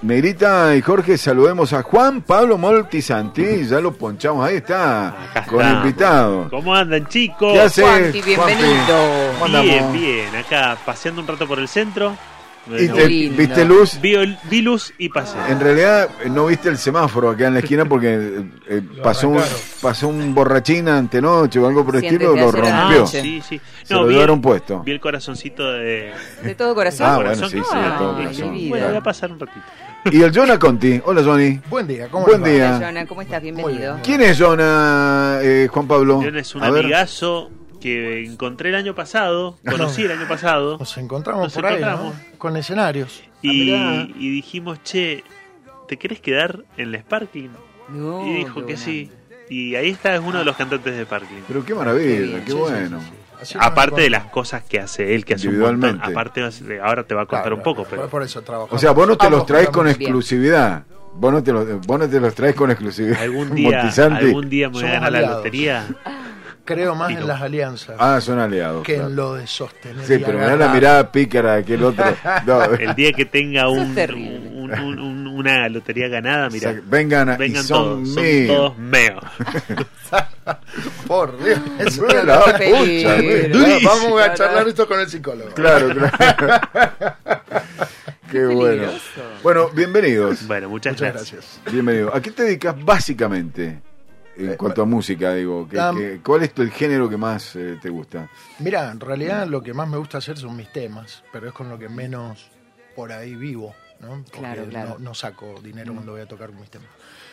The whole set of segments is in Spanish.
Negrita y Jorge, saludemos a Juan Pablo Moltisanti, ya lo ponchamos, ahí está, Acá con el invitado. ¿Cómo andan, chicos? ¿Qué haces, Juanpi, bienvenido. ¿Cómo andamos? Bien, acá paseando un rato por el centro. ¿Y Bueno, viste luz? vi luz y pasé. En realidad no viste el semáforo acá en la esquina porque pasó un borrachín antenoche o algo por el Sí, estilo, antes lo de hacer rompió. anoche. Sí, sí. Se lo llevaron puesto. Vi el corazoncito de De todo corazón. Ah, corazón. bueno, sí, de todo Ay, corazón. mi vida. Bueno, voy a pasar un ratito. Y el Jonah Conti. Hola, Johnny. Buen día, ¿cómo Buen les va? día. Hola, Jonah, ¿cómo estás? Bienvenido. ¿Quién es Jonah, Juan Pablo? John es un A ver. amigazo que encontré el año pasado, conocí el año pasado, Nos encontramos Nos por ahí, encontramos. ¿no? Con escenarios. y dijimos, che, ¿te querés quedar en la Sparkling? No, Y dijo qué que buena. sí. Y ahí está, es uno de los cantantes de Sparkling. Pero qué maravilla, bien. qué Sí, bueno. sí, sí, sí. Así nos Aparte de las encontramos. cosas que hace él, que hace un montón. Individualmente. Aparte, ahora te va a contar Claro, un poco, pero por eso trabajamos. O sea, vos no te los Ambos traes con cantamos. Bien. exclusividad. Vos no te los traes con exclusividad. algún día Moltisanti. me voy a Somos ganar la aliados. lotería. Creo más Digo. en las alianzas Ah, son aliados. que claro. en lo de sostener. Sí, y pero mirá agarrar. la mirada pícara de aquel otro. No, El día que tenga Eso es terrible. una lotería ganada, mira, vengan y vengan son todos, son míos. todos meos. Por Dios. eso- Bueno, la Qué pucha, peligro. durísimo. Vamos a charlar esto con el psicólogo. Claro, claro. Qué bueno. peligroso. Bueno, bienvenidos. Bueno, muchas Muchas gracias. gracias. Bienvenido. ¿A qué te dedicas básicamente? En cuanto a música, digo. ¿Cuál es el género que más te gusta? Mira, en realidad lo que más me gusta hacer son mis temas, pero es con lo que menos por ahí vivo, ¿no? Porque Claro. No saco dinero cuando voy a tocar mis temas.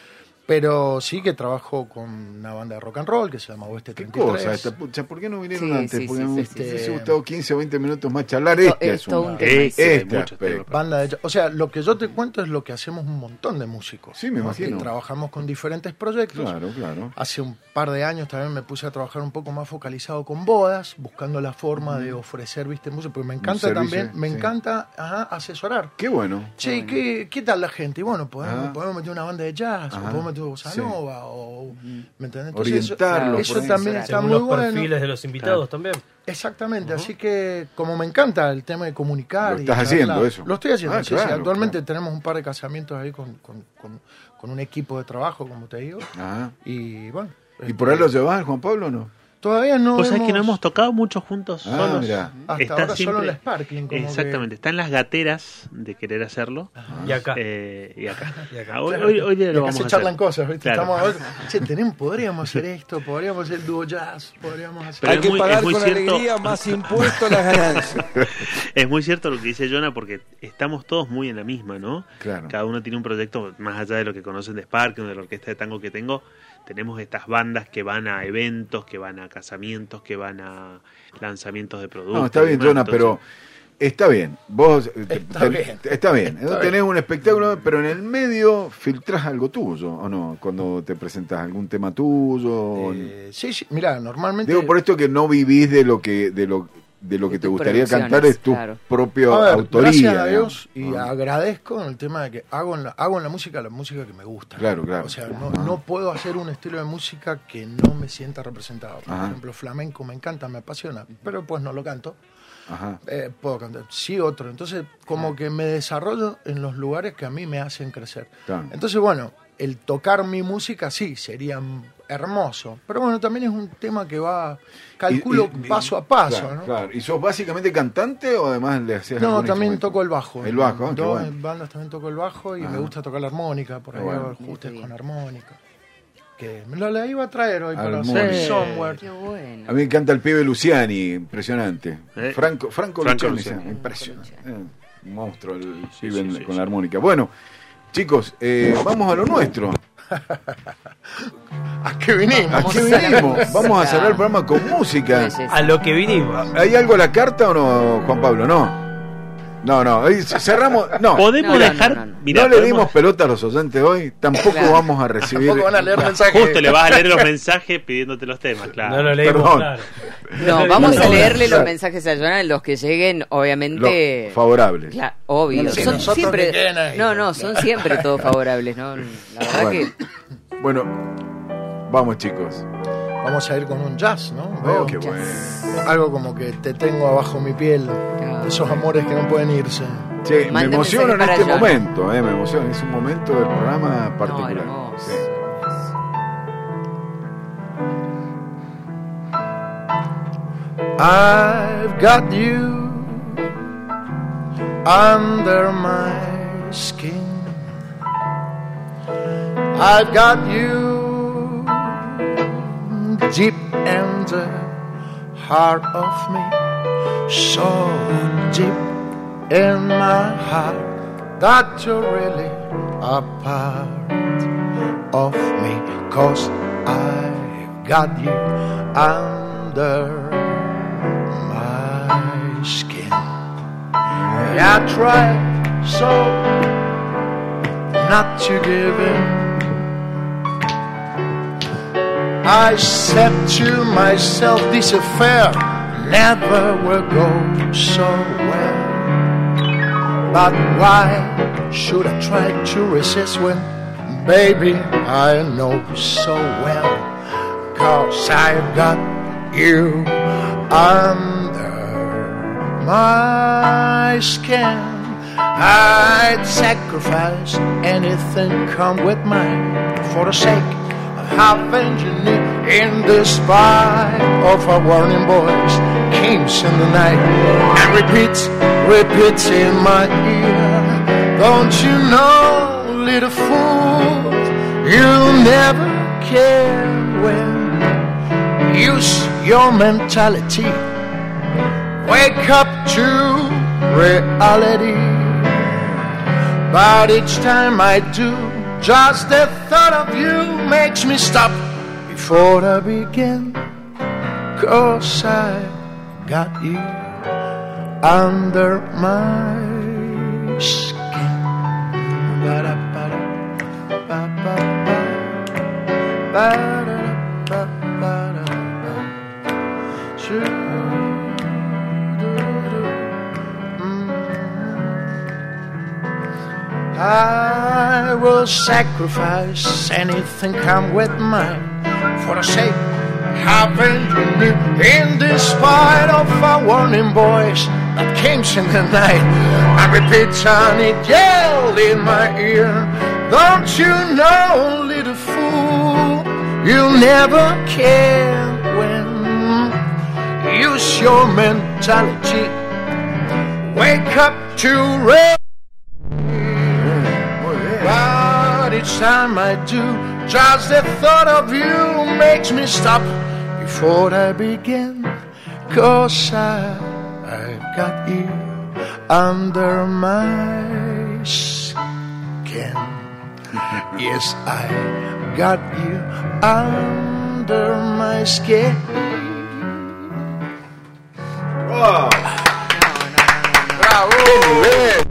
Pero sí que trabajo con una banda de rock and roll que se llama Oeste ¿Qué 33. cosa? Pucha, ¿por qué no vinieron Sí, antes? sí, Porque sí, me sí, hubiese sí. gustado 15 o 20 minutos más charlar Esto este es todo asunto. un tema. Sí, hay Este muchos aspecto. temas. Banda de, o sea, lo que yo te cuento es lo que hacemos un montón de músicos. Sí, me Porque imagino. trabajamos con diferentes proyectos. Claro, claro. Hace un par de años también me puse a trabajar un poco más focalizado con bodas, buscando la forma de ofrecer, viste, música, porque me encanta servicio, también, me sí. encanta asesorar. Qué bueno. Che, ¿qué tal la gente? Y bueno, podemos meter una banda de jazz, Ajá. o podemos meter bossa Sí. nova, o ¿me entendés? Orientarlo, eso por ahí. también Según está Según muy los bueno. perfiles de los invitados también. Exactamente, así que como me encanta el tema de comunicar. Lo y estás charlar, haciendo eso. Lo estoy haciendo, Ah, sí, claro, sí. Actualmente claro. tenemos un par de casamientos ahí con un equipo de trabajo, como te digo. Ajá. Y bueno. ¿Y por ahí lo llevas, Juan Pablo, o no? Todavía no. Vos sabés que no hemos tocado mucho juntos Ah, solos. mirá. Hasta Está ahora siempre- solo la Sparkling. Como Exactamente, está en las gateras de querer hacerlo. Y acá. Y acá. Y acá. Hoy, Claro. hoy día Y lo acá vamos se a charlan hacer. cosas, ¿viste? Claro. Che, podríamos hacer esto, podríamos hacer el dúo jazz, podríamos hacer. Pero Hay es que muy- pagar es muy con cierto. alegría más impuestos las ganancias. Es muy cierto lo que dice Jonah porque estamos todos muy en la misma, ¿no? Claro. Cada uno tiene un proyecto más allá de lo que conocen de Spark, de la orquesta de tango que tengo. Tenemos estas bandas que van a eventos, que van a casamientos, que van a lanzamientos de productos. No, está bien, y demás. Jonah, pero está bien. Vos Está bien. está bien. Está Tenés bien. un espectáculo, pero en el medio filtrás algo tuyo, ¿o no? Cuando te presentás algún tema tuyo. Sí, mira, normalmente. Digo por esto que no vivís de lo que que te tus gustaría cantar, producciones, es tu claro. propia A ver, autoría. gracias a digamos. Dios y agradezco en el tema de que hago en la música que me gusta. Claro, claro. O sea, Ajá. no puedo hacer un estilo de música que no me sienta representado. Por Ajá. ejemplo, flamenco me encanta, me apasiona, pero pues no lo canto. Ajá. Puedo cantar, sí otro. Entonces, como que me desarrollo en los lugares que a mí me hacen crecer. Claro. Entonces, bueno, el tocar mi música sí sería hermoso. Pero bueno, también es un tema que va, calculo Y- paso a paso, claro, ¿no? claro. ¿Y sos básicamente cantante o además le hacías No, algún también instrumento? toco el bajo. El bajo, En qué dos bueno. bandas también toco el bajo y Ajá. me gusta tocar la armónica. Por ahí Qué hago bueno. ajustes Muy con bien. armónica. Que me la iba a traer hoy para Armónica. hacer Sí, Somewhere. qué bueno. A mí me encanta el pibe Luciani, impresionante. Franco Franco Luciani, Luciani. impresionante. Un monstruo el Sí, pibe sí, sí, con sí. la armónica. Bueno, chicos, vamos a lo nuestro. ¿A qué vinimos? ¿A qué venimos? Vamos a cerrar el programa con música. Sí, sí, sí. A lo que vinimos. ¿Hay algo a la carta o no, Juan Pablo? No. No, ahí cerramos. No. Podemos No, no, dejar. no, no. Mirá, No le podemos- dimos pelota a los oyentes hoy. Tampoco Claro. vamos a recibir. Tampoco van a leer mensajes. Justo le vas a leer los mensajes pidiéndote los temas, claro. No lo leímos, Perdón. claro. No, vamos a No, leerle claro. los mensajes a Jonah, los que lleguen, obviamente. Lo- favorables. Claro, obvio. Sí, Son nosotros siempre. que queden ahí. No, son siempre todos favorables, ¿no? La verdad Bueno. Bueno, vamos, chicos. Vamos a ir con un jazz, ¿no? Oh, Veo qué jazz. bueno. algo como que te tengo abajo mi piel. Claro. Esos amores que no pueden irse. Sí, me Mande emociono en mensaje este para Jonah. momento, me emociono. Es un momento del programa No, particular. hermoso. Sí. I've got you under my skin. I've got you deep in the heart of me, so deep in my heart that you're really a part of me, 'cause I've got you under my skin. I tried so not to give in. I said to myself, this affair never will go so well. But why should I try to resist when, baby, I know so well, 'cause I've got you under my skin. I'd sacrifice anything, come with mine, for the sake of having you near. In the spite of our warning voice, comes in the night and repeats in my ear. Don't you know, little fool, you'll never care when you use your mentality. Wake up to reality. But each time I do, just the thought of you makes me stop before I begin. 'Cause I got you under my skin. I will sacrifice anything, come with mine, for the sake of having you near. In despite of our warning voice that came in the night, I repeat and it yelled in my ear. Don't you know, little fool, you'll never care when use your mentality. Wake up to real. But each time I do, just the thought of you makes me stop before I begin. 'Cause I've got you under my skin. Yes, I got you under my skin. ¡Wow! ¡Bravo! ¡Qué nivel!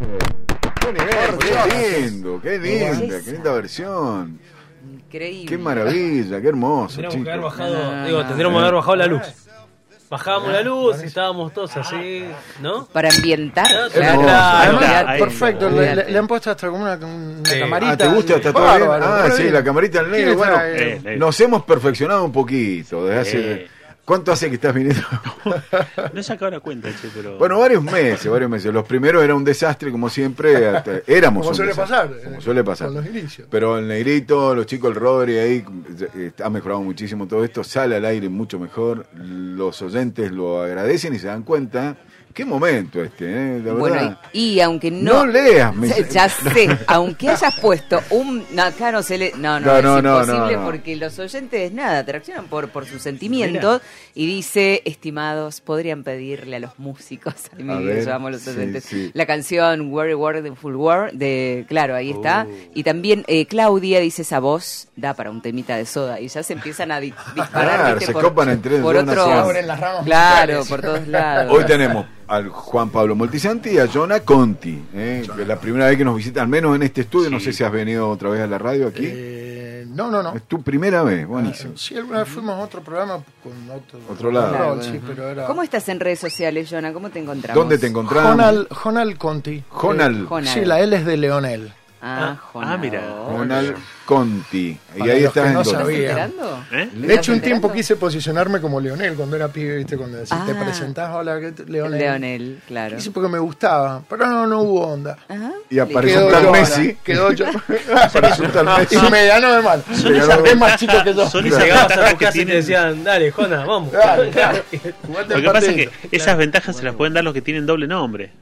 ¡Qué linda versión! Increíble. ¡Qué maravilla! ¡Qué hermoso, Tendríamos que haber chicos! bajado, No. tendríamos que haber bajado la luz. Bajábamos la luz y estábamos todos así, ¿no? Para ambientar. Claro, Claro, claro. olvidate. Ahí, Perfecto, olvidate. le han puesto hasta como una Sí. camarita. Ah, ¿te gusta? ¿Está todo bien? Bárbaro, Ah, re sí, bien. la camarita al negro. ¿Quién Bueno, está ahí? nos hemos perfeccionado un poquito desde hace... ¿Cuánto hace que estás viniendo? No he sacado la cuenta, che, pero. Bueno, varios meses. Los primeros era un desastre, como siempre. Éramos Como un suele desastre, pasar. como suele pasar. Con los inicios. Pero el Negrito, los chicos, el Rodri ahí, ha mejorado muchísimo todo esto. Sale al aire mucho mejor. Los oyentes lo agradecen y se dan cuenta. Qué momento la verdad. Bueno, y aunque no... No leas, Ya sé, aunque hayas puesto un... No, acá no se le... No, No, es no, no, imposible no. porque los oyentes, nada, te reaccionan por sus sentimientos y dice, estimados, podrían pedirle a los músicos, ay, mi A vida, ver, llamamos los sí, oyentes, sí. la canción Very Wonderful World de... Claro, ahí está. Y también Claudia dice, esa voz da para un temita de Soda y ya se empiezan a disparar. Claro, ¿viste? se copan entre por dos otro... naciones. Se abren las ramas Claro, musicales. por todos lados. Hoy tenemos al Juan Pablo Moltisanti y a Jonah Conti, que es la primera vez que nos visita, al menos en este estudio. No sé si has venido otra vez a la radio aquí. No. Es tu primera vez, buenísimo. Sí, alguna vez fuimos a otro programa con Otro lado. Claro, rol, sí, pero era... ¿Cómo estás en redes sociales, Jonah? ¿¿Cómo te encontramos? ¿Dónde te encontramos? Jonal Conti. Jonal. Jonal. Sí, la L es de Leonel. mira. Jonal Conti. Y Para ahí los estás que en no dos. ¿Estás sabían. enterando? De hecho, un ¿Estás tiempo enterando? quise posicionarme como Leonel cuando era pibe, ¿viste? Cuando decís, te Ah. presentás, hola, Leonel. Leonel, claro. Quise porque me gustaba, pero no hubo onda. Ajá. Y apareció Quedó un tal yo Messi. ahora, quedó yo. Apareció un tal Messi. Y me ganó de mal. Es más chico que yo. Son esas Llegabas a ventajas tu que casa y te tienen. decían, dale, Jona, vamos. Claro, claro. Lo que pasa es que esas ventajas se las pueden dar los que tienen doble nombre.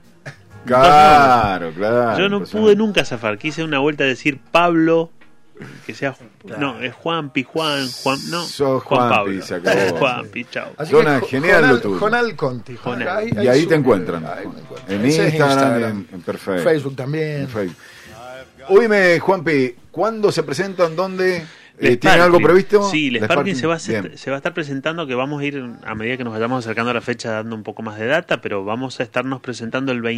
Claro, claro. Yo no pude nunca zafar. Quise una vuelta a decir Pablo, que sea. No, es Juanpi, Juan, no. Sos Juan Juanpi, Pablo. se acabó. Juanpi, chao. Así Zona que genial lo tuyo. Jonal Conti. Jonal. Y ahí te sube. encuentran. Ahí me encuentran. En Ese es Instagram, en perfecto. Facebook también. En Facebook. Oíme, Juanpi, ¿cuándo se presentan? ¿Dónde? Les ¿Tiene algo Sparkling. previsto? Sí, Les Les Sparkling Sparkling, se va a estar presentando, que vamos a ir a medida que nos vayamos acercando a la fecha dando un poco más de data, pero vamos a estarnos presentando el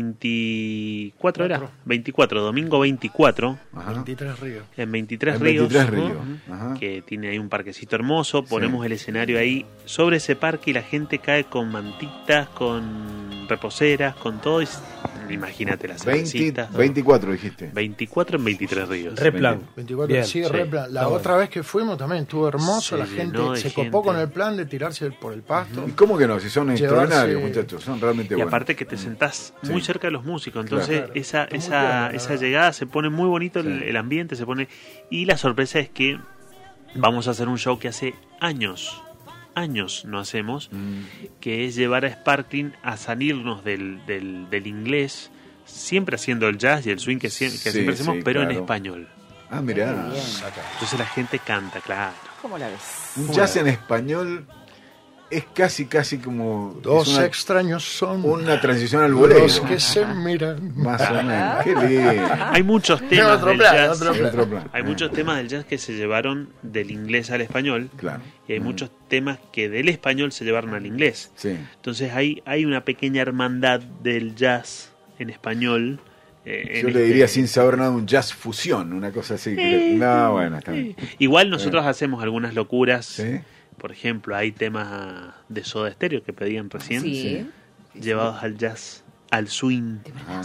24, ¿era? 24, domingo 24, Ajá. 23 Ríos. en 23 En Ríos, 23 ¿no? Ríos. Ajá. Que tiene ahí un parquecito hermoso, ponemos el escenario ahí sobre ese parque y la gente cae con mantitas, con reposeras, con todo, imagínate las cervecitas, ¿no? 24 dijiste. 24 en 23 Ríos. Replan. 24, Bien, sí, sí. replan. La Está otra vez que fuimos también estuvo hermoso, Se la llenó gente de se gente. copó con el plan de tirarse por el pasto. ¿Y cómo que no? Si son Llevarse- extraordinarios, muchachos. Son realmente Y buenos. aparte que te sentás muy Sí. cerca de los músicos, entonces Claro. esa Está muy bien, la esa verdad. llegada se pone muy bonito, Sí. el ambiente se pone, y la sorpresa es que vamos a hacer un show que hace años no hacemos, que es llevar a Sparkling a salirnos del inglés, siempre haciendo el jazz y el swing que siempre hacemos, sí, pero en claro. español. Ah, mirá. Bien. Entonces la gente canta, claro. ¿Cómo la ves? Un jazz en español es casi como... Dos es una, extraños son una transición al bolero. los que se miran. Más o menos. Qué lindo. Hay muchos temas otro del plan, jazz. otro plan. Otro plan. Hay muchos temas del jazz que se llevaron del inglés al español. Claro. Y hay muchos temas que del español se llevaron al inglés. Sí. Entonces hay una pequeña hermandad del jazz en español. Yo le diría sin saber nada un jazz fusión, una cosa así. No, bueno, está bien. Igual nosotros hacemos algunas locuras. Sí. Por ejemplo, hay temas de Soda Stereo que pedían recién, Sí. llevados al jazz, al swing. Ah.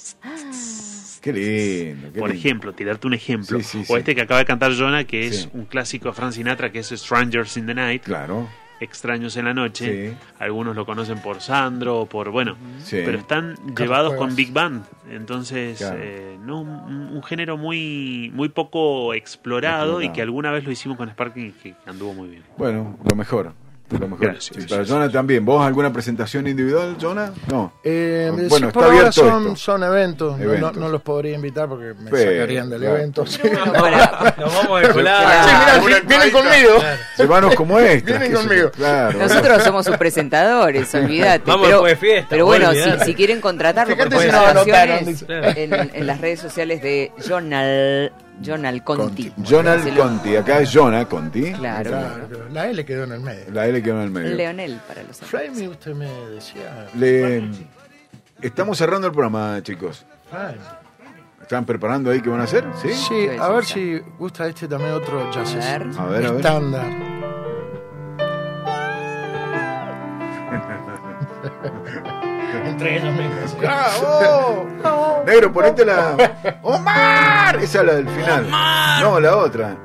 Qué lindo. Qué Por lindo. ejemplo, tirarte un ejemplo. Sí, sí, o sí. este que acaba de cantar Jonah, que es Sí. un clásico de Frank Sinatra, que es Strangers in the Night. Claro. Extraños en la noche. Sí. Algunos lo conocen por Sandro o por, bueno, Sí. pero están llevados Cuevas. con Big Band. Entonces, Claro. no un género muy poco explorado y Explorado. que alguna vez lo hicimos con Sparking y que anduvo muy bien. Bueno, lo mejor. Lo mejor. Gracias. Sí, para Jonah también. ¿Vos alguna presentación individual, Jonah? No. Sí, Bueno, por está ahora abierto son, esto. son eventos. Eventos. No los podría invitar porque me Pero, sacarían del claro. evento. Sí. Bueno, para- Nos vamos a descolar. Sí, mirá, vienen conmigo. Semanos como esta. Vienen qué sé yo. conmigo. Claro. nosotros somos sus presentadores, olvídate. Vamos pero, después de fiesta, pero bueno, olvídate. si quieren contratarlo por Fíjate si no presentaciones anotaron, dice. en las redes sociales de Jonal Conti. Jonal Se lo- Conti. Acá es Jonah Conti. Claro. Claro, la L quedó en el medio. La L quedó en el medio. Leonel para los amigos. Flamey, usted me decía. Estamos cerrando el programa, chicos. Flamey. ¿Están preparando ahí qué van a hacer? Sí. Sí, a ver si gusta este también otro jazz. A ver. A ver, a ver. Estándar. Entre ellos mismos. Negro, ponete la. ¡Omar! Esa es la del final. No, la otra.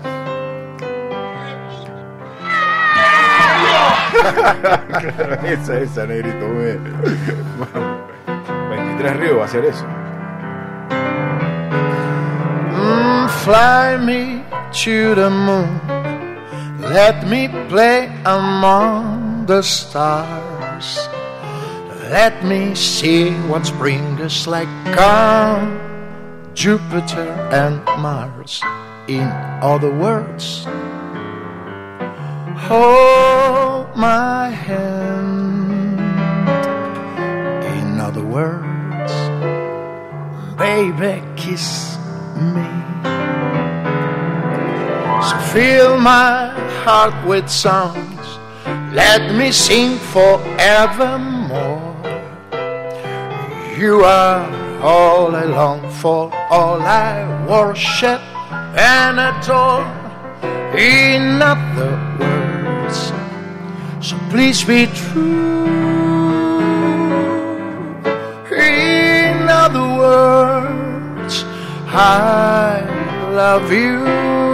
Claro, esa, negrito, muy bien. Vamos. 23 Ríos va a hacer eso. Fly me to the moon. Let me play among the stars. Let me see what spring is like on Jupiter and Mars. In other words, hold my hand. In other words, baby, kiss me. So fill my heart with songs. Let me sing forevermore. You are all I long for, all I worship and adore. In other words, so please be true. In other words, I love you.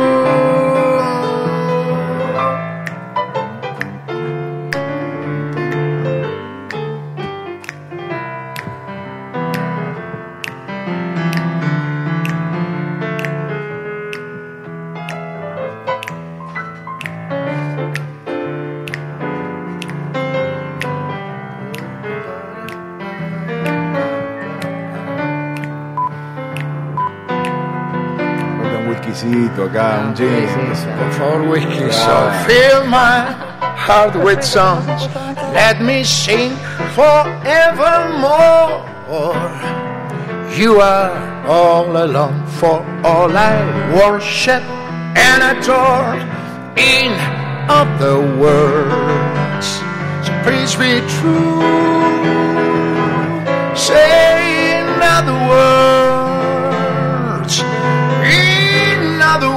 Acá, un gin. Por favor, whisky, so fill my heart with songs. Let me sing forevermore. You are all alone, for all I worship and adore. In other words, so please be true. Say in other words. In other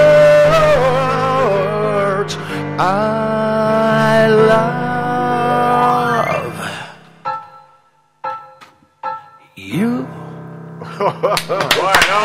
words, I love you. Bueno,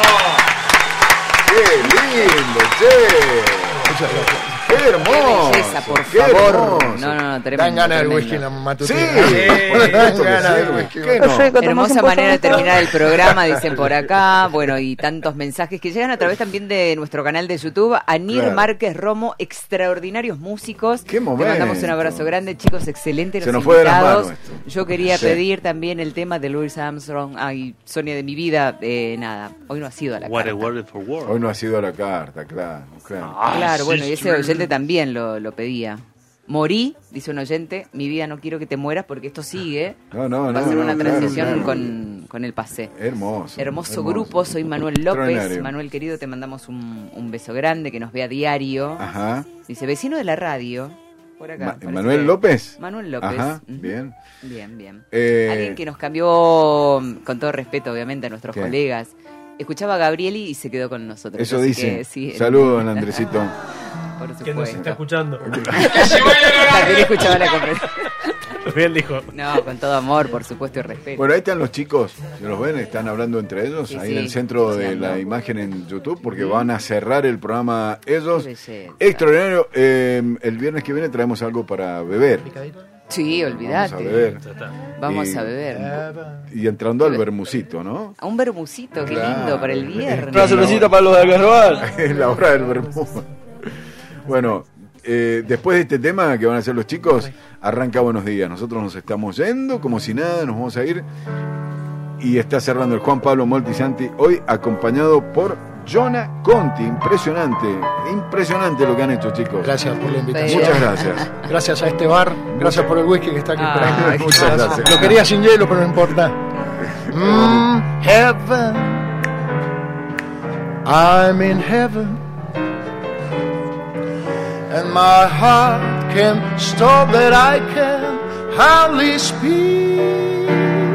qué lindo, che. Muchas gracias. Qué hermoso. Qué belleza, por qué favor. hermoso. No, tremendo. Dan ganas del tremendo. whisky en la matutina. Sí, Dan ganas del whisky. ¿Qué no? Hermosa manera de terminar el programa, dicen por acá. Bueno, y tantos mensajes que llegan a través también de nuestro canal de YouTube. Anir Claro. Márquez Romo, extraordinarios músicos. Qué momento. Le mandamos un abrazo grande, chicos, excelentes Se los nos fue de las invitados. manos esto. Yo quería Sí. pedir también el tema de Louis Armstrong. Ay, Sonia de mi vida. Nada, hoy no ha sido a la What a carta. word for word. Hoy no ha sido la carta, claro. Claro, bueno, y ese sister. oyente también lo pedía. Morí, dice un oyente, mi vida no quiero que te mueras porque esto sigue. No, no, Va a ser una claro, transición claro. con el pasé. Hermoso. Hermoso grupo, soy Manuel López. Extraordinario. Manuel querido, te mandamos un beso grande, que nos vea a diario. Ajá. Dice, vecino de la radio. Por acá. parece ¿Manuel que- López? Manuel López. Ajá, Ujú. bien. Bien. Eh, Alguien que nos cambió, con todo respeto, obviamente, a nuestros ¿Qué? colegas. Escuchaba a Gabrieli y se quedó con nosotros. Eso así dice. que, sí, Saludos, Andresito. Por Que nos está supuesto. escuchando. También escuchaba la conversación. Bien dijo. No, con todo amor, por supuesto, y respeto. Bueno, ahí están los chicos, si los ven, están hablando entre ellos, Sí, ahí sí, en el centro de hablando. la imagen en YouTube, porque van a cerrar el programa ellos. Qué belleza. Extraordinario. El viernes que viene traemos algo para beber. Sí, Vamos a olvídate. beber. Ya está. Vamos Y- a beber. Y entrando al bermucito, ¿no? A un bermucito, qué Claro. lindo, para el viernes. Una cervecita para los de Algarrobal. Es la hora del vermú. Bueno, después de este tema que van a hacer los chicos, arranca Buenos Días. Nosotros nos estamos yendo como si nada, nos vamos a ir. Y está cerrando el Juan Pablo Moltisanti, hoy acompañado por Jonah Conti. Impresionante, impresionante lo que han hecho, chicos. Gracias por la invitación. Muchas gracias. Gracias a este bar. Gracias por el whisky que está aquí Ah, esperando. muchas gracias. Lo quería sin hielo, pero no importa. Heaven. I'm in heaven. And my heart can stop that I can hardly speak.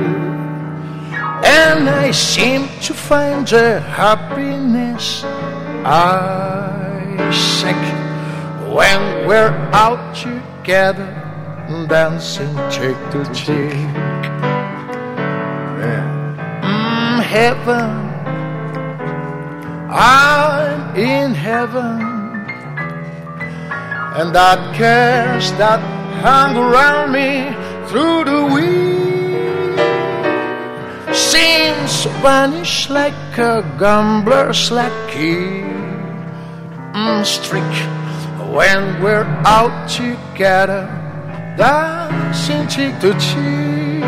And I seem to find the happiness I seek when we're out together, dancing cheek to cheek. Bien. Heaven, I'm in heaven, and that cares that hang around me through the week seems to vanish like a gambler's lucky streak when we're out together, dancing cheek to cheek.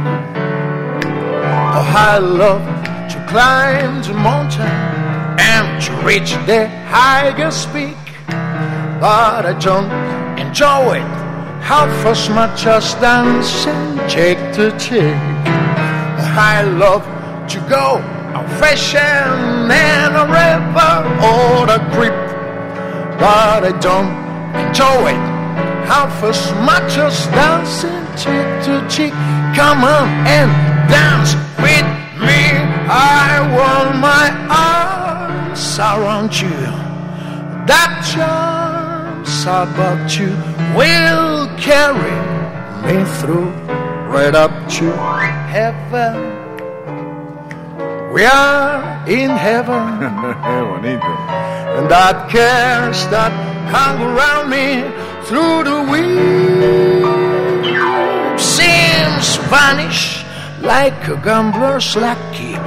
Oh, I love to climb the mountain and to reach the highest peak, but I don't enjoy it half as much as dancing cheek to cheek. I love to go out fishing in a river or a creek, but I don't enjoy it half as much as dancing cheek to cheek. Come on and dance with me. I want my arms around you. That charms about you will carry me through right up to heaven. we are in heaven. Bonito. And that cares that hung around me through the week seems vanish like a gambler's lucky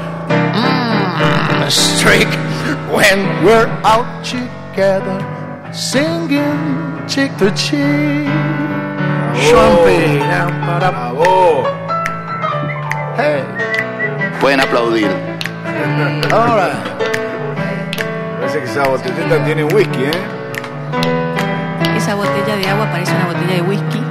streak when we're out together singing cheek to cheek. Swampy, ¡Bravo! hey, Pueden aplaudir. all right. Parece que esa botellita tiene whisky, ¿eh? Esa botella de agua parece una botella de whisky.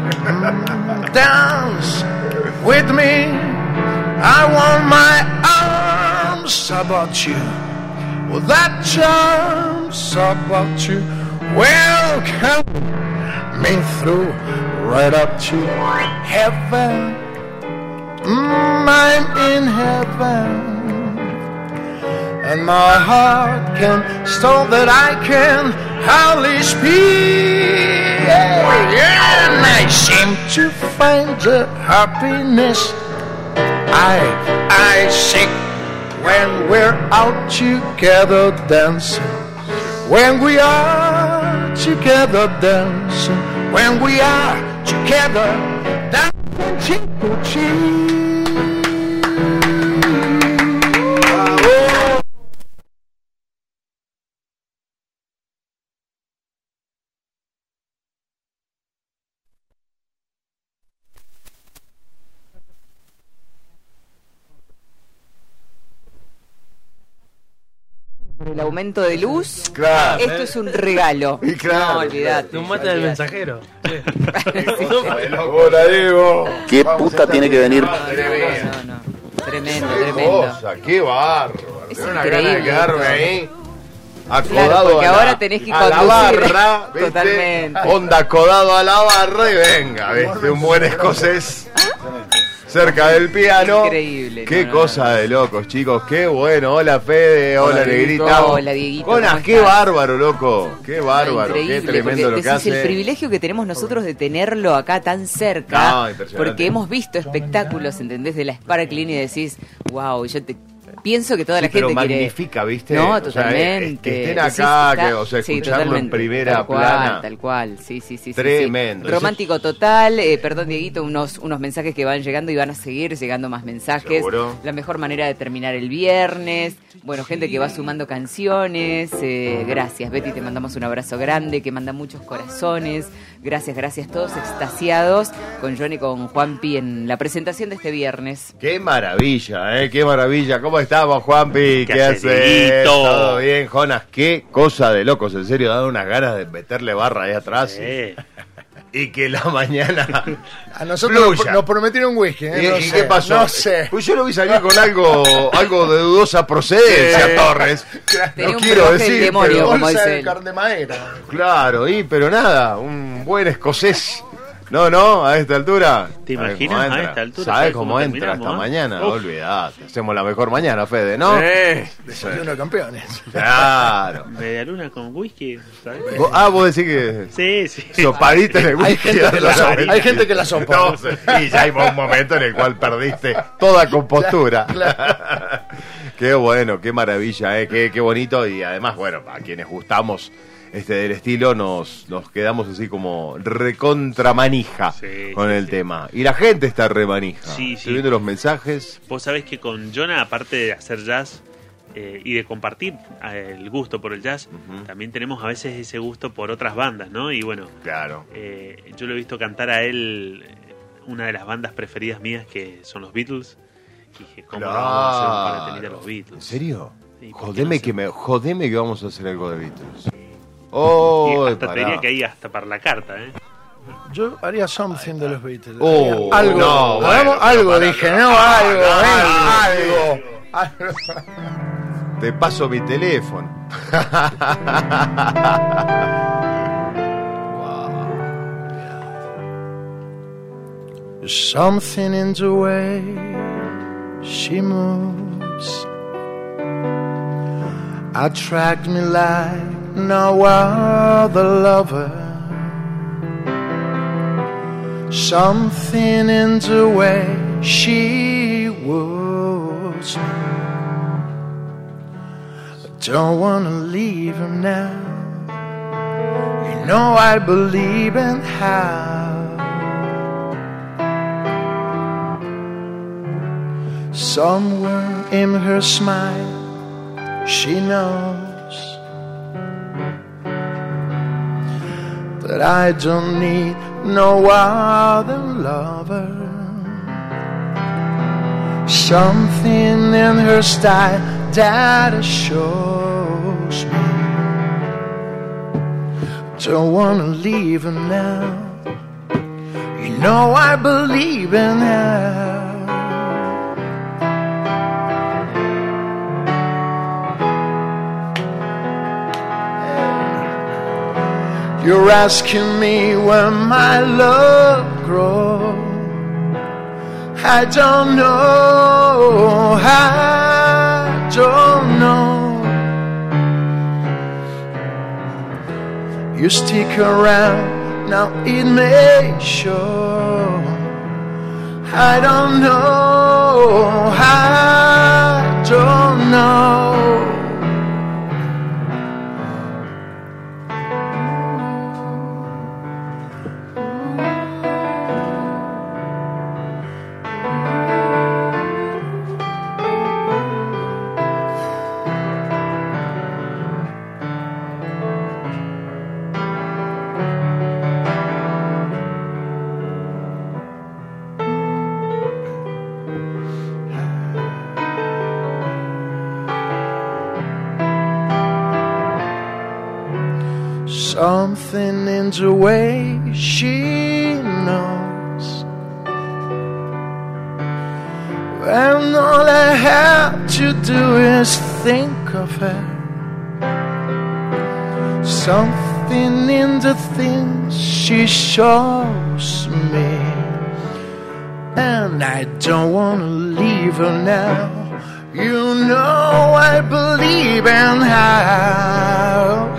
Dance with me. I want my arms about you. Well, that charms about you. Welcome me through right up to heaven. I'm in heaven. And my heart can stone that I can hardly speak. And I seem to find the happiness I seek when we're out together dancing. When we are together dancing. When we are together dancing cheek to cheek. Por el aumento de luz, Claro. esto es un regalo. Y claro, No, olvidate. Un mate del mensajero. Hola, Diego. ¿Qué puta tiene que venir? No. Tremendo, Qué tremendo. cosa, qué bárbaro. Es Tengo una increíble gana de quedarme esto. ahí. Acodado Claro, porque a la, ahora tenés que a la conducir. barra, ¿viste? Totalmente. Onda acodado a la barra y venga, ¿viste? Un buen escocés cerca del piano. Increíble. Qué No. cosa de locos, chicos. Qué bueno. Hola, Fede. Hola, Dieguito. Negrita. Hola, Dieguito, Conas, ¿cómo qué estás? bárbaro, loco. Qué bárbaro. Qué Increíble, tremendo porque lo que decís el hace. privilegio que tenemos nosotros de tenerlo acá tan cerca, No, impresionante. porque hemos visto espectáculos, ¿entendés? De la Sparkling y decís, wow, yo pienso que toda Sí, la gente pero quiere... magnifica, ¿viste? No, O sea, totalmente. que estén Decís, acá, está- o sea, sí, escucharlo en totalmente. primera Tal cual, plana. Tal cual, sí. Tremendo. Sí. Romántico total, perdón Dieguito, unos mensajes que van llegando y van a seguir llegando más mensajes. Seguro. La mejor manera de terminar el viernes. Bueno, gente que va sumando canciones. Gracias, Betty, te mandamos un abrazo grande, que manda muchos corazones. Gracias, todos extasiados con John y con Juanpi en la presentación de este viernes. Qué maravilla, qué maravilla. ¿Cómo estamos, Juanpi? ¿Qué haces, haces? Dieguito? Todo bien, Jonas. Qué cosa de locos, en serio, da unas ganas de meterle barra ahí atrás y que la mañana A nosotros fluya. nos prometieron whisky, ¿Y, no y sé, qué pasó? No sé. Pues yo lo vi salir con algo de dudosa procedencia, Torres. Tenía No un quiero brebaje del decir, demonio, pero- como Bolsa dice de él. carne madera. Claro, pero nada, un buen escocés. No, a esta altura. ¿Te ¿Sabes imaginas cómo a entra? esta altura? ¿Sabes ¿Sabes cómo cómo entra terminamos, esta mañana? Uf. Olvidate. Hacemos la mejor mañana, Fede, ¿no? Desayuno de campeones. Claro. Media luna con whisky, ¿sabes? Vos decís que Sí. sopadita en el Hay whisky. gente que la sopa. Claro. Hay gente que la sopa. No, y ya hay un momento en el cual perdiste toda compostura. Qué bueno, qué maravilla, qué bonito. Y además, bueno, a quienes gustamos del estilo nos quedamos así como recontra manija con el tema. Y la gente está re manija. Sí. Estoy viendo los mensajes. Vos sabés que con Jonah, aparte de hacer jazz y de compartir el gusto por el jazz, también tenemos a veces ese gusto por otras bandas, ¿no? Y bueno, Claro. yo lo he visto cantar a él una de las bandas preferidas mías, que son los Beatles. Y dije, ¿cómo no vamos a hacer un par de temitas a los ¿En Beatles? serio? Sí, ¿por qué Jodeme que vamos a hacer algo de Beatles. Y Oh, hasta te diría que hay hasta para la carta, ¿eh? Yo haría something de los Beatles. Oh, Haría algo. no, bueno, Hagamos algo, pero dije, para- no, no, algo. Te paso mi teléfono. There's something in the way she moves. Attract me like no other lover. Something in the way she woos me. don't wanna leave him now. You know I believe in how somewhere in her smile she knows that I don't need no other lover. Something in her style that assures me don't wanna leave her now. You know I believe in her. You're asking me where my love grows. I don't know, I don't know. You stick around, now it may show. I don't know, I don't know. Something in the way she knows, and all I have to do is think of her. Something in the things she shows me, and I don't want to leave her now. You know I believe in how.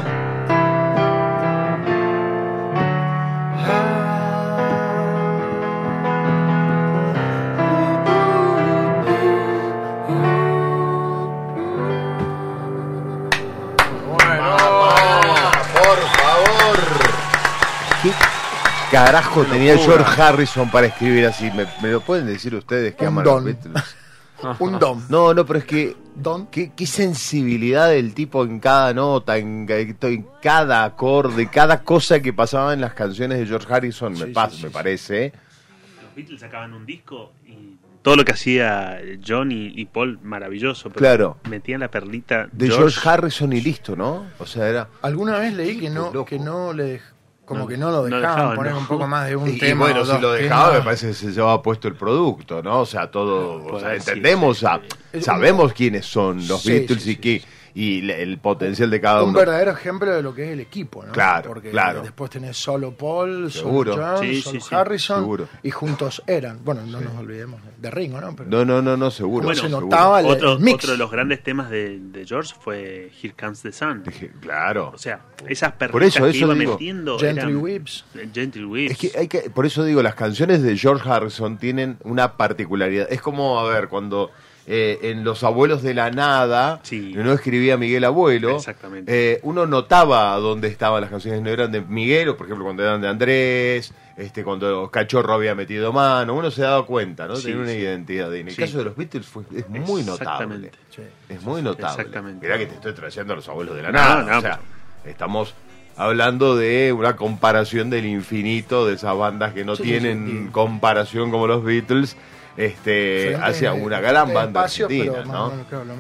Carajo tenía George Harrison para escribir así. ¿Me lo pueden decir ustedes que aman los Beatles? Un don. No, pero es que Don. qué sensibilidad del tipo en cada nota, en cada acorde, cada cosa que pasaba en las canciones de George Harrison, me parece. Los Beatles sacaban un disco y todo lo que hacía John y Paul, maravilloso, pero claro, metían la perlita de George Harrison y listo, ¿no? O sea, era... Alguna vez leí que no le como que no lo dejaban poner un poco más de un tema. Y bueno, o dos si lo dejaba, temas. me parece que se llevaba puesto el producto, ¿no? O sea, todo, o sea, entendemos, sabemos quiénes son los Beatles y el potencial de cada uno. Un verdadero ejemplo de lo que es el equipo, ¿no? Claro, porque claro. Después tenés solo Paul, seguro. solo John, solo Harrison, seguro. Y juntos eran, bueno, no nos olvidemos de Ringo, ¿no? Pero no, seguro. Bueno, se notaba otro el mix. de los grandes temas de George fue Here Comes the Sun. Claro. O sea, esas por eso perlitas que iba digo, metiendo Gently Weeps. Gently Weeps. Es que por eso digo, las canciones de George Harrison tienen una particularidad. Es como, a ver, cuando en Los Abuelos de la Nada, no escribía Miguel Abuelo, uno notaba dónde estaban las canciones, no eran de Miguel, o por ejemplo cuando eran de Andrés, cuando Cachorro había metido mano, uno se daba cuenta, ¿no? Tenía una identidad. En el caso de los Beatles es muy notable. Es muy notable. Mirá que te estoy trayendo a Los Abuelos de la Nada. O sea, estamos hablando de una comparación del infinito de esas bandas que no tienen comparación como los Beatles. Hacia una gran banda argentina, ¿no?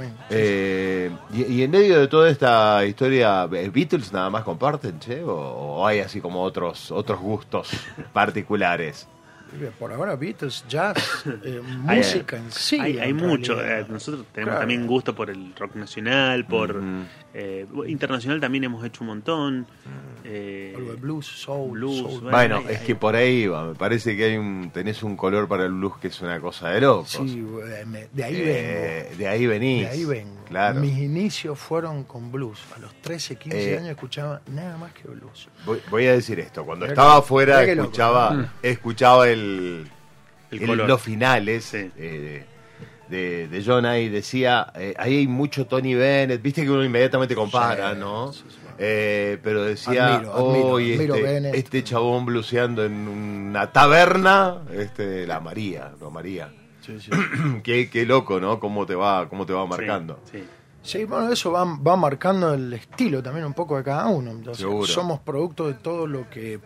Y en medio de toda esta historia, ¿Beatles nada más comparten, che? ¿O hay así como otros gustos particulares? Por ahora Beatles, jazz, música en sí. Hay mucho. Nosotros tenemos también gusto por el rock nacional, por internacional también hemos hecho un montón. Algo de blues, soul. Bueno, es que por ahí va. Me parece que tenés un color para el blues que es una cosa de locos. Sí, de ahí vengo. De ahí venís. De ahí vengo. Claro. Mis inicios fueron con blues. A los 13, 15 años escuchaba nada más que blues. Voy a decir esto. Cuando estaba afuera escuchaba los finales de John ahí decía, ahí hay mucho Tony Bennett, viste que uno inmediatamente compara, Sí, ¿no? sí, sí. Pero decía, admiro Bennett. este chabón bluseando en una taberna, la María. Sí, sí. Qué loco, ¿no? Cómo te va marcando. Sí. Sí, bueno, eso va marcando el estilo también un poco de cada uno. Entonces, Seguro. somos producto de todo lo que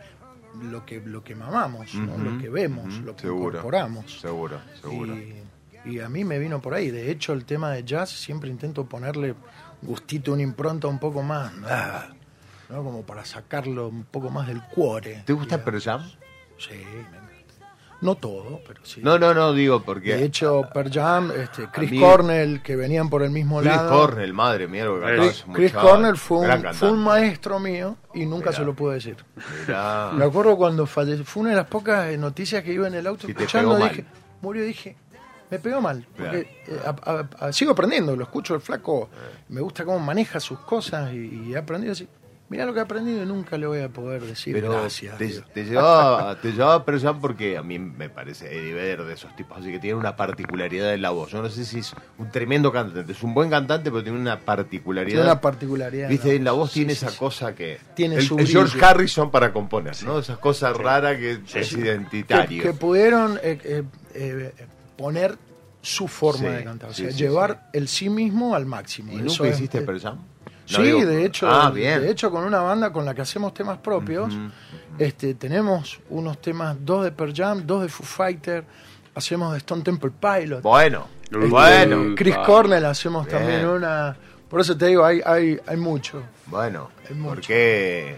mamamos, ¿no? Lo que vemos, lo que Seguro. incorporamos. Seguro. Y a mí me vino por ahí. De hecho, el tema de jazz siempre intento ponerle gustito, una impronta un poco más, ¿no? Como para sacarlo un poco más del cuore. ¿Te gusta digamos. Pearl Jam? Sí, me encanta. No todo, pero sí. No, digo porque... De hecho, Pearl Jam, Chris mí- Cornell, que venían por el mismo Chris lado. Cornell, madre mía, lo que cantaba ese Chris muchacho. Cornell fue Gran un cantante. maestro mío y nunca Mirá. se lo pude decir. Mirá. Me acuerdo cuando falleció, fue una de las pocas noticias que iba en el auto Sí, te escuchando, pegó dije, mal. murió, dije, me pegó mal. Claro. Porque sigo aprendiendo, lo escucho el flaco, me gusta cómo maneja sus cosas y he aprendido así. Mirá lo que he aprendido y nunca le voy a poder decir Pero gracias. te llevaba a Pearl Jam porque a mí me parece Eddie Vedder de esos tipos así que tiene una particularidad en la voz. Yo no sé si es un tremendo cantante, es un buen cantante, pero tiene una particularidad. Tiene una particularidad. Viste, ¿no? en la voz Sí, tiene sí, esa sí. cosa que... Tiene el su George brillo. Harrison para componer, ¿no? Esas cosas raras que es identitario. Que pudieron poner su forma Sí, de cantar, o sí, sea, sí, llevar el sí mismo al máximo. ¿Y Eso nunca es- hiciste Pearl Jam? No, Sí, digo- de hecho, bien. de hecho con una banda con la que hacemos temas propios, tenemos unos temas, 2 de Pearl Jam, 2 de Foo Fighter, hacemos de Stone Temple Pilots. Bueno, Chris Cornell hacemos Bien. también una. Por eso te digo, hay mucho. Bueno, Hay mucho. porque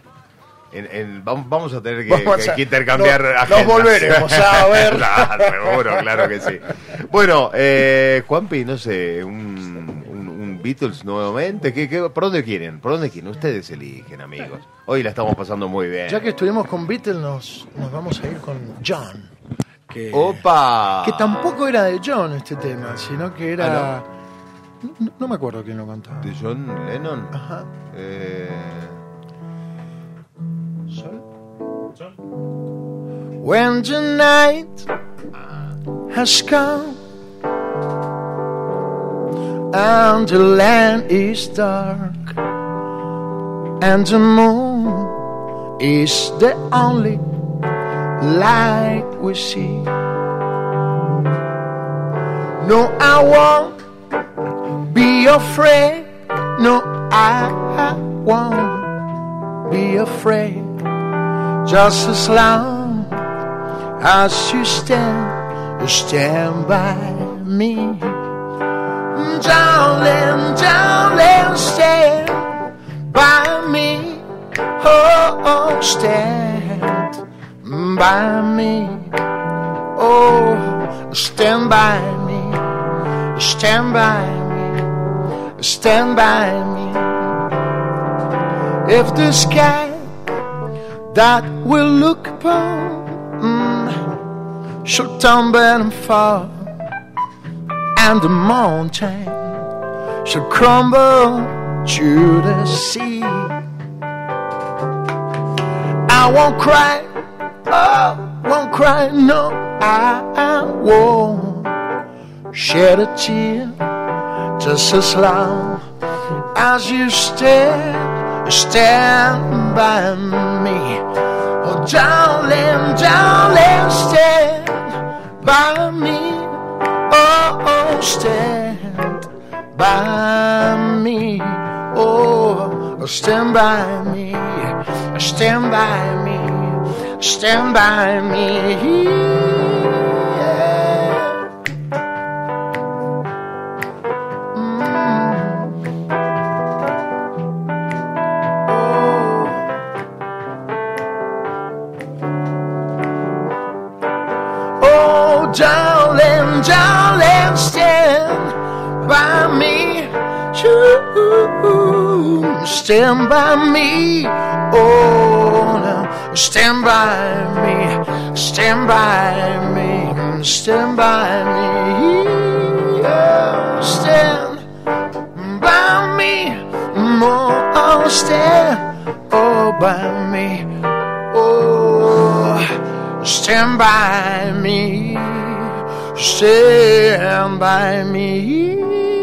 vamos a tener Vamos a- que intercambiar nos agendas. volveremos a ver. Claro, seguro, claro que sí. Bueno, Juanpi, no sé, un Beatles nuevamente. ¿Por dónde quieren? Ustedes eligen, amigos. Hoy la estamos pasando muy bien. Ya que estuvimos con Beatles, nos vamos a ir con John. ¡Opa! Que tampoco era de John este tema, sino que era. No me acuerdo quién lo cantaba. ¿De John Lennon? Ajá. ¿Sol? When the night has come and the land is dark and the moon is the only light we see. No, I won't be afraid. No, I won't be afraid. Just as long as you stand by me. Darling, darling, stand by me. Oh, stand by me. Oh, stand by me. Stand by me. Stand by me. If the sky that we'll look upon shall tumble and fall, and the mountain shall crumble to the sea, I won't cry, oh, won't cry, no, I won't shed a tear, just as long as you stand by me. Oh, darling, darling, stand by me. Oh, stand by me. Oh, stand by me. Stand by me. Stand by me. Oh, darling, darling, stand by me. Stand by me. Oh, now stand by me. Stand by me. Stand by me. Oh, stand by me. Oh, stand by me. Oh, stand by me. stand by me.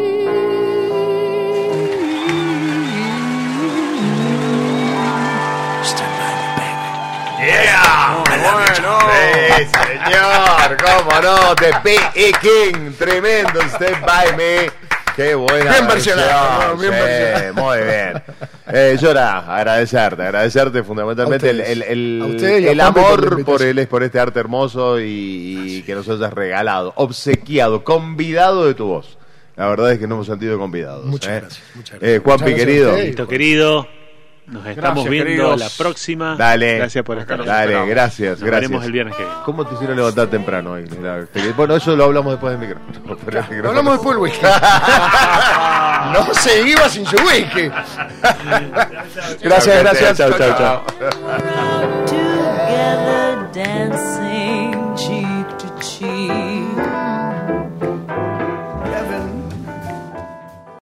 Stand by me, baby. ¡Yeah! Bueno, sí, señor, cómo no, de P.E. King, tremendo Stand By Me. Qué buena Bien versión. versionado, bien Sí, versionado. muy bien. Yora, agradecerte fundamentalmente A ustedes. A ustedes y a el Juanpi por la amor invitación. por este arte hermoso y que nos hayas regalado, obsequiado, convidado de tu voz. La verdad es que nos hemos sentido convidados. Muchas gracias, muchas gracias. Juanpi, Muchas gracias a querido. ustedes. Listo, querido. Nos estamos viendo queridos. la próxima. Dale. Gracias por estar. Dale, gracias, Nos veremos el viernes que viene. ¿Cómo te hicieron levantar temprano hoy? Bueno, eso lo hablamos después del micrófono. Hablamos después del whisky. No se iba sin su whisky. Gracias, gracias. Chao, chao, chao.